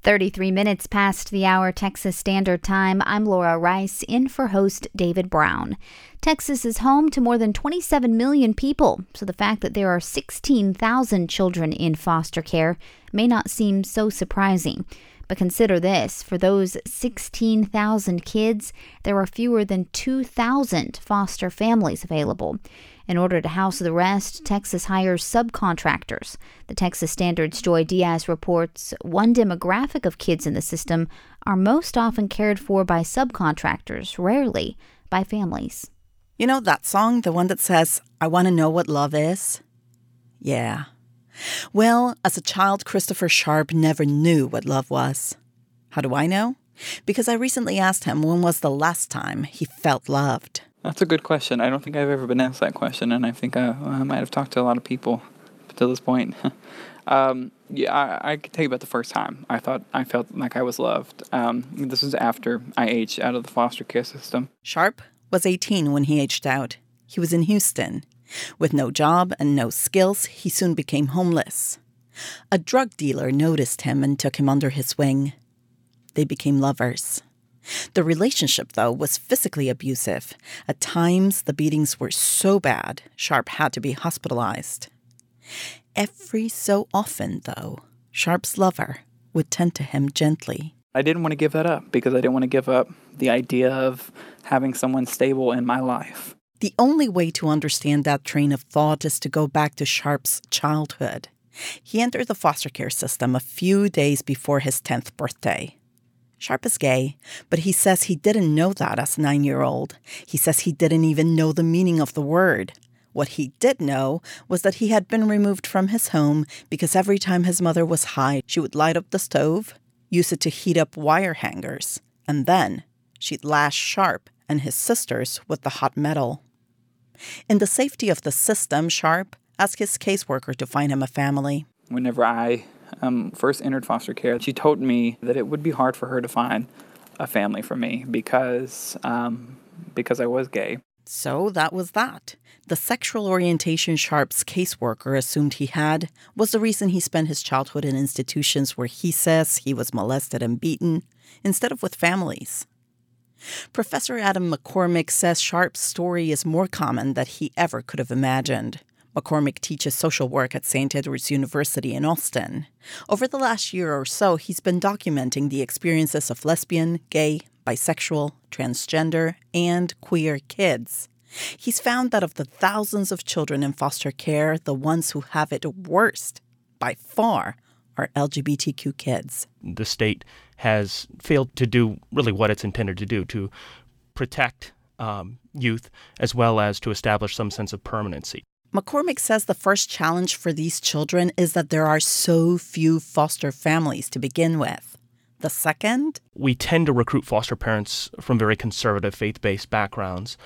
33 minutes past the hour Texas Standard Time. I'm Laura Rice, in for host David Brown. Texas is home to more than 27 million people, so the fact that there are 16,000 children in foster care may not seem so surprising. But consider this, for those 16,000 kids, there are fewer than 2,000 foster families available. In order to house the rest, Texas hires subcontractors. The Texas Standard's Joy Diaz reports one demographic of kids in the system are most often cared for by subcontractors, rarely by families. You know that song, the one that says, "I want to know what love is"? Yeah. Well, as a child, Christopher Sharp never knew what love was. How do I know? Because I recently asked him when was the last time he felt loved. That's a good question. I don't think I've ever been asked that question, and I think I might have talked to a lot of people to this point. I could tell you about the first time I felt like I was loved. This was after I aged out of the foster care system. Sharp was 18 when he aged out. He was in Houston. With no job and no skills, he soon became homeless. A drug dealer noticed him and took him under his wing. They became lovers. The relationship, though, was physically abusive. At times, the beatings were so bad, Sharp had to be hospitalized. Every so often, though, Sharp's lover would tend to him gently. I didn't want to give that up because I didn't want to give up the idea of having someone stable in my life. The only way to understand that train of thought is to go back to Sharp's childhood. He entered the foster care system a few days before his 10th birthday. Sharp is gay, but he says he didn't know that as a 9-year-old. He says he didn't even know the meaning of the word. What he did know was that he had been removed from his home because every time his mother was high, she would light up the stove, use it to heat up wire hangers, and then she'd lash Sharp and his sisters with the hot metal. In the safety of the system, Sharp asked his caseworker to find him a family. Whenever I first entered foster care, she told me that it would be hard for her to find a family for me because I was gay. So that was that. The sexual orientation Sharp's caseworker assumed he had was the reason he spent his childhood in institutions where he says he was molested and beaten, instead of with families. Professor Adam McCormick says Sharp's story is more common than he ever could have imagined. McCormick teaches social work at St. Edward's University in Austin. Over the last year or so, he's been documenting the experiences of lesbian, gay, bisexual, transgender, and queer kids. He's found that of the thousands of children in foster care, the ones who have it worst, by far, are LGBTQ kids. The state has failed to do really what it's intended to do, to protect youth as well as to establish some sense of permanency. McCormick says the first challenge for these children is that there are so few foster families to begin with. The second? We tend to recruit foster parents from very conservative faith-based backgrounds,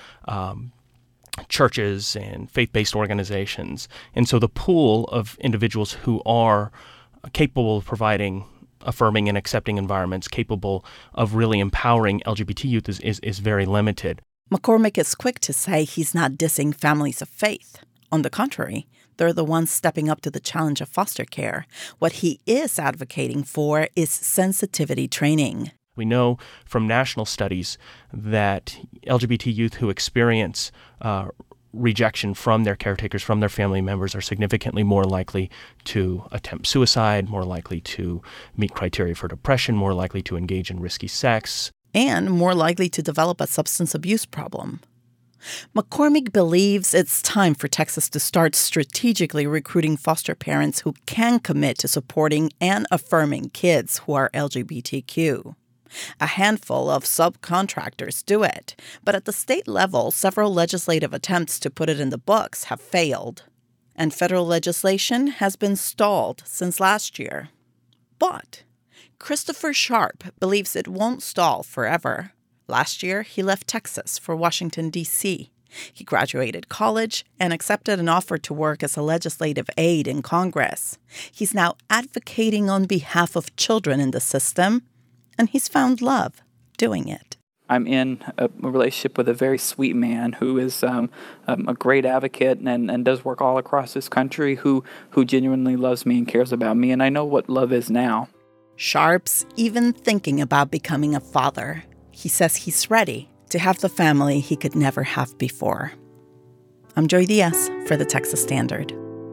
churches and faith-based organizations. And so the pool of individuals who are capable of providing affirming and accepting environments, capable of really empowering LGBT youth is very limited. McCormick is quick to say he's not dissing families of faith. On the contrary, they're the ones stepping up to the challenge of foster care. What he is advocating for is sensitivity training. We know from national studies that LGBT youth who experience rejection from their caretakers, from their family members, are significantly more likely to attempt suicide, more likely to meet criteria for depression, more likely to engage in risky sex, and more likely to develop a substance abuse problem. McCormick believes it's time for Texas to start strategically recruiting foster parents who can commit to supporting and affirming kids who are LGBTQ. A handful of subcontractors do it, but at the state level, several legislative attempts to put it in the books have failed. And federal legislation has been stalled since last year. But Christopher Sharp believes it won't stall forever. Last year, he left Texas for Washington, D.C. He graduated college and accepted an offer to work as a legislative aide in Congress. He's now advocating on behalf of children in the system, and he's found love doing it. I'm in a relationship with a very sweet man who is a great advocate and does work all across this country, who genuinely loves me and cares about me, and I know what love is now. Sharp's even thinking about becoming a father. He says he's ready to have the family he could never have before. I'm Joy Diaz for the Texas Standard.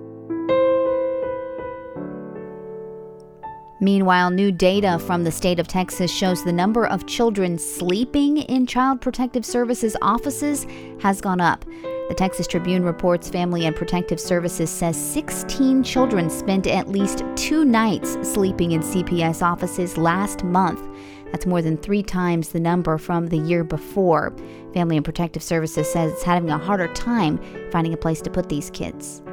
Meanwhile, new data from the state of Texas shows the number of children sleeping in Child Protective Services offices has gone up. The Texas Tribune reports Family and Protective Services says 16 children spent at least 2 nights sleeping in CPS offices last month. That's more than 3 times the number from the year before. Family and Protective Services says it's having a harder time finding a place to put these kids.